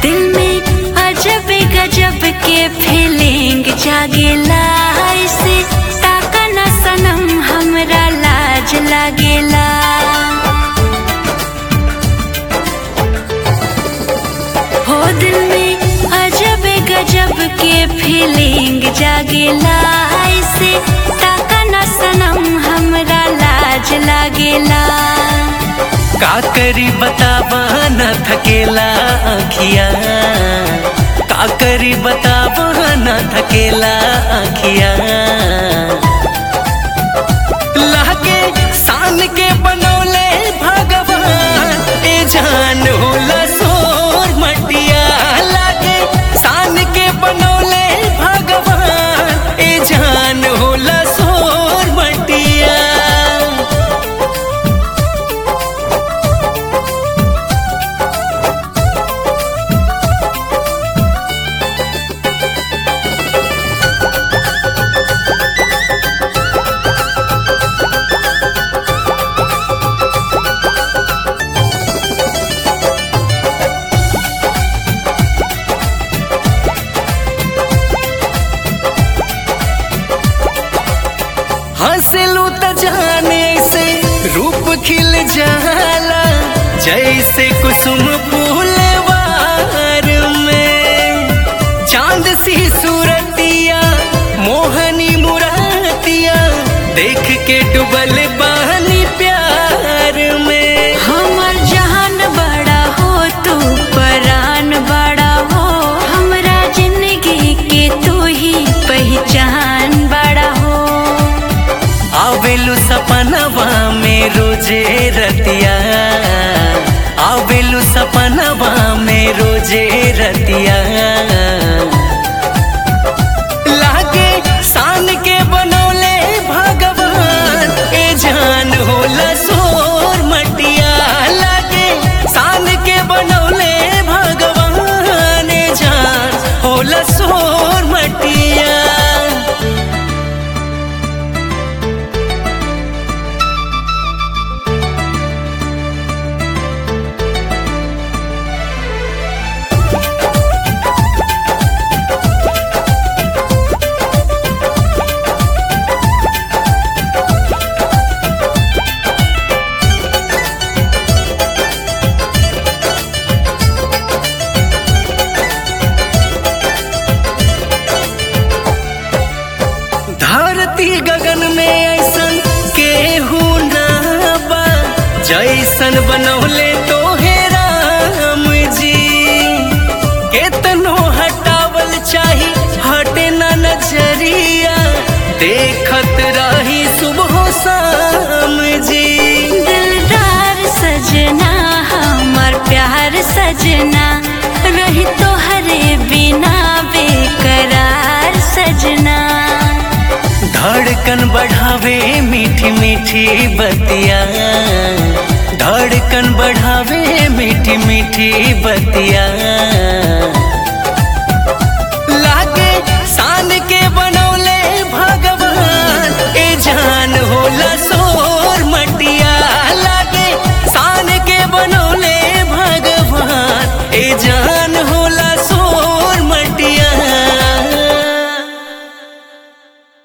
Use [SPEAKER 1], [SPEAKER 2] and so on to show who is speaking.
[SPEAKER 1] दिल में अजब गजब के फीलिंग जागेला, ऐसे ताका न सनम हमरा लाज लागेला। हो दिल में अजब गजब के फीलिंग जागेला, ऐसे ताका न सनम हमरा लाज लागेला।
[SPEAKER 2] का करी बतावा न थकेला आँखिया, का करी बतावा न थकेला आँखिया। लागे सान के बनौले भगवान ए जान होला सोर मटिया। लागे सान के बनौले भगवान ए जान होला सोर मटिया। हंसलू त जाने से रूप खिल जाला, जैसे कुसुम फूलवार में। चांद सी सूरतिया मोहनी मुरातिया, देख के डुबल बानी प्यार में।
[SPEAKER 1] हमर जहान बड़ा हो तू परान बड़ा हो, हमरा जिंदगी के तू ही पहचान बड़ा हो।
[SPEAKER 2] आवेलू सपनवा में रोजे रतिया, आवेलू सपनवा में रोजे रतिया। लागे सान के बनौले भगवान ए जान होला सोर मटिया। लागे सान के बनौले भगवान ए जान होला सोर मटिया। धरती गगन में ऐसन केहू ना बा, जैसन बनौले तोहे राम जी। केतनो हटावल चाही हटे ना नजरिया, देखत रही सुबह शाम जी।
[SPEAKER 1] दिलदार सजना हमार प्यार सजना, रही तोहरे बिना बेकरार सजना।
[SPEAKER 2] धड़कन बढ़ावे मीठी मीठी बतिया, धड़कन बढ़ावे मीठी मीठी बतिया।